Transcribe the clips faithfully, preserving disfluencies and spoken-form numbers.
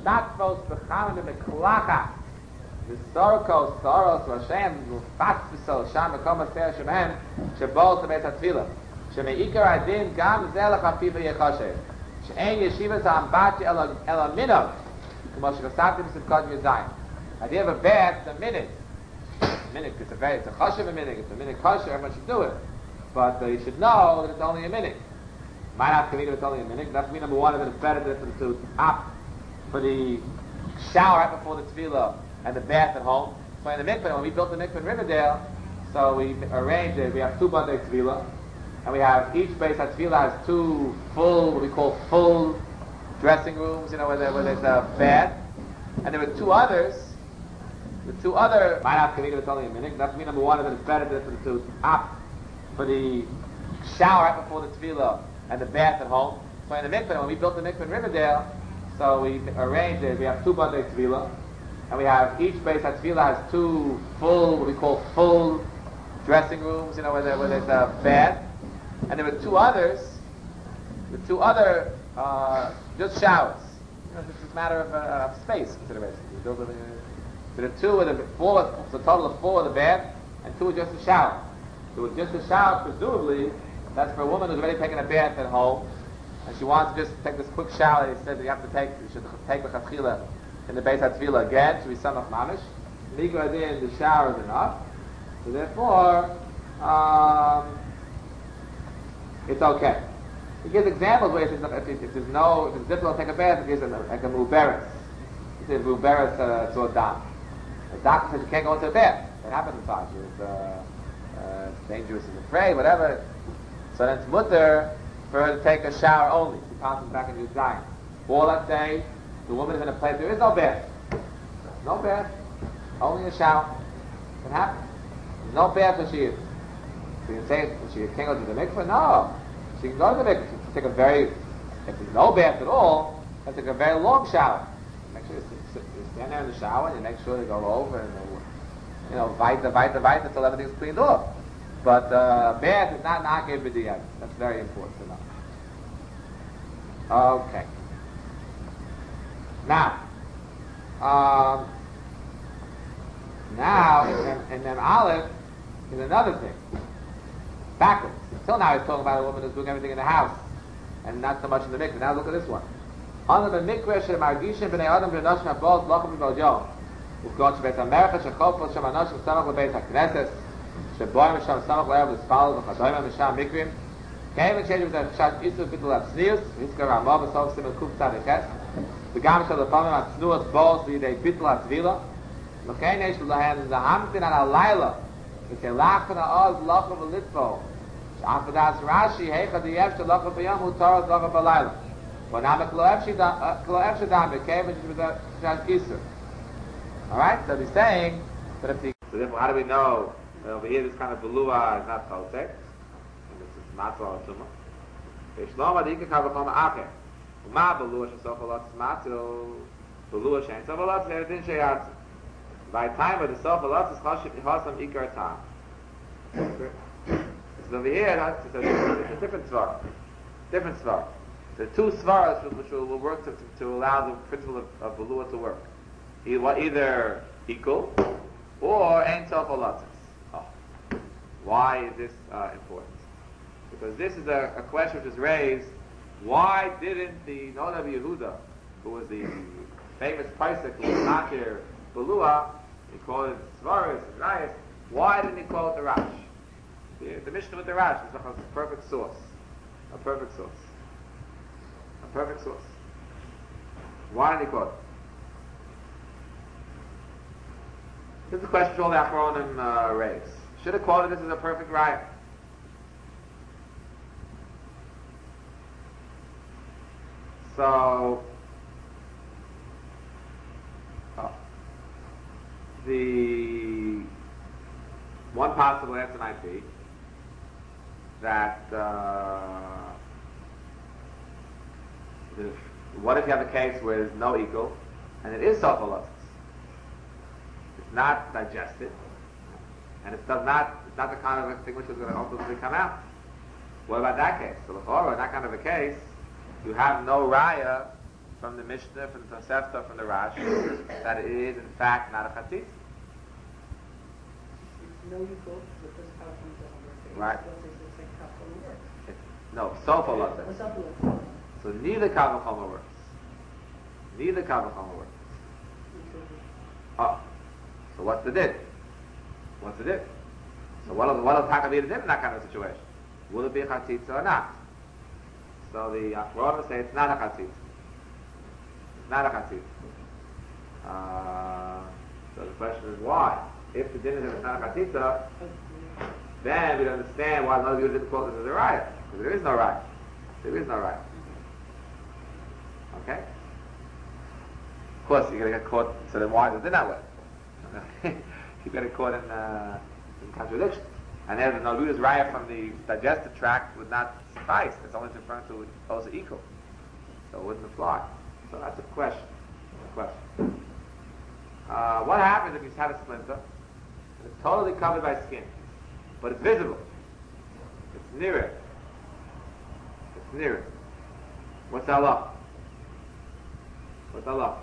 V'shtatvos b'chamin b'meklachas. V'sorkos soros v'Hashem v'fatzv'sol sham v'kom aser shemen shebol to Beis HaTfilah. Shemeikar adin gam zelach afiva yechasher. She'en yeshivas ha'ambachi el aminov. K'mo shekasavtim s'ivkot yizayim. Idea of a bath, it's a minute. A minute, it's a very, it's a chashiv a minute, it's a minute kosher, everyone should do it. But uh, you should know that it's only a minute. Might not mean it's only a minute. That's mean number one, that it's better than to opt for the shower right before the tefillah and the bath at home. So in the mikveh, when we built the mikveh in Riverdale, so we arranged it. We have two bandei tefillah, and we have each base at tefillah has two full, what we call full dressing rooms. You know, where, there, where there's a bath, and there were two others. The two other might not mean it's only a minute. That's mean number one, that it's better than to opt for the shower right before the tefillah and the bath at home. So in the mikveh, when we built the mikveh in Riverdale, so we arranged it. We have two bandei tefillah, and we have each base at tefillah has two full, what we call full dressing rooms. You know, where, there, where there's a bath, and there were two others. The two other uh, just showers. You know, this is a matter of, uh, of space consideration. We built it, so the two of the four, it's a total of four of the bath, and two are just a shower. So with just a shower, presumably, that's for a woman who's already taken a bath at home, and she wants to just take this quick shower. They said that you have to take, you should take the chachila in the Beis HaTfilah again, should be samach mamish. Nikra in the shower is enough. So therefore, um, it's okay. He gives examples where if, it's, if, if there's no, if it's difficult to take a bath, it gives a, like a muberis. He says muberis uh, to a dam. The doctor says you can't go into the bath. It happens in Taj. It's, uh, uh, it's dangerous and afraid, whatever. So then it's mutter for her to take a shower only. She passes back into the dying. Or let's say the woman is in a place there is no bath. No bath. Only a shower. What happens? There's no bath where she is. So you say she can't go to the mikveh? No. She can go to the mikveh. She can take a very, if there's no bath at all, let's take a very long shower. Make sure you stand there in the shower and you make sure they go over and they, you know, vita, vita, vita until everything's cleaned off. But uh, bath is not not given b'diyad. That's very important to know. Okay. Now, um, now in Mem Aleph is another thing. Backwards. Until now he's talking about a woman who's doing everything in the house and not so much in the mikveh. Now look at this one. Under the mikveh shemargishin b'nei adam v'noshim habos lochem v'yom. Uvgot shebeit hamercha shechofos shem anoshim samach l'beit hakneses sheboim sham samach l'erev l'spal v'chadoim misham mikvim. Kevin shedim v'zeh isu v'tul atznius v'hitzker ramah v'sov simel kuf tzadikes v'gam shal l'pamim atznuas bos v'yidei bitul atzvila l'chein yesh l'hen zahamtin an alayla v'kelach v'na'oz lochem v'litvo sh'afadas Rashi heicha diyev sh'lochem v'yom u'torot lochem v'layla. Alright, so he's saying that if the, so therefore how do we know that over here this kind of belua is not Toltek, and this is matzah or tumah? V'shlom adika kavachom acher. Uma belua shesof alot matzah, belua shein sof alot she'edin she'yatz. By time of the sof alot is chosam ikar tam. So over here it's a, it's a different svar, different svar. The two svaras which will, will work to, to, to allow the principle of, of belua to work. Either equal or ein sof alatzis. Oh. Why is this uh, important? Because this is a, a question which is raised. Why didn't the Noda Yehuda, who was the famous Paisek, who was not there, belua, he called it svaras, rayas. Why didn't he call it the Rash? The, the Mishnah with the Rash is a perfect source. A perfect source. Perfect source. Why did he quote? This is a question all the Achronim uh, raise. Should have quoted this as a perfect riot. So, oh, the one possible answer might be that uh, what if you have a case where there's no equal and it is sopholosis? It's not digested and it does not, it's not the kind of thing which is going to ultimately come out. What about that case? So, in that kind of a case, you have no raya from the Mishnah, from the Tosefta, from the Rashi, that it is in fact not a chatzitza. No, you go with this PowerPoint doesn't work. Right. It's like PowerPoint works. It, no, sofa loves What's it. up with it? So neither Kavachoma works. Neither Kavachoma works. Oh, so what's the din? What's the din? So what will what will taka be the din in that kind of situation? Will it be a chatzitza or not? So the Achronim say it's not a chatzitza. It's not a chatzitza. Uh, so the question is why? If the din is that it's not a chatzitza, then we don't understand why none of you didn't quote this as a raya. Because there is no raya. There is no raya. Okay? Of course, you're going to get caught, so then why is it that way? You get caught in, uh, in contradiction. And then the Naluda's raya from the digestive tract would not suffice. It's only referring to also equal. So it wouldn't apply. So that's a question. A question. Uh, what happens if you have a splinter? It's totally covered by skin, but it's visible. It's near it. It's near it. What's Allah? What's Allah?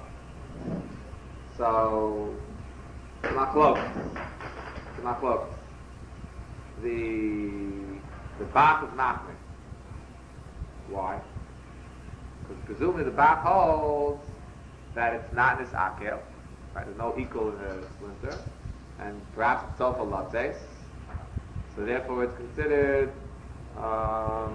So, it's not close. It's not close. The the Bach is not me. Why? Because presumably the Bach holds that it's not this akel. Right? There's no equal in the splinter, and perhaps it's sofa lattes. So therefore, it's considered uh,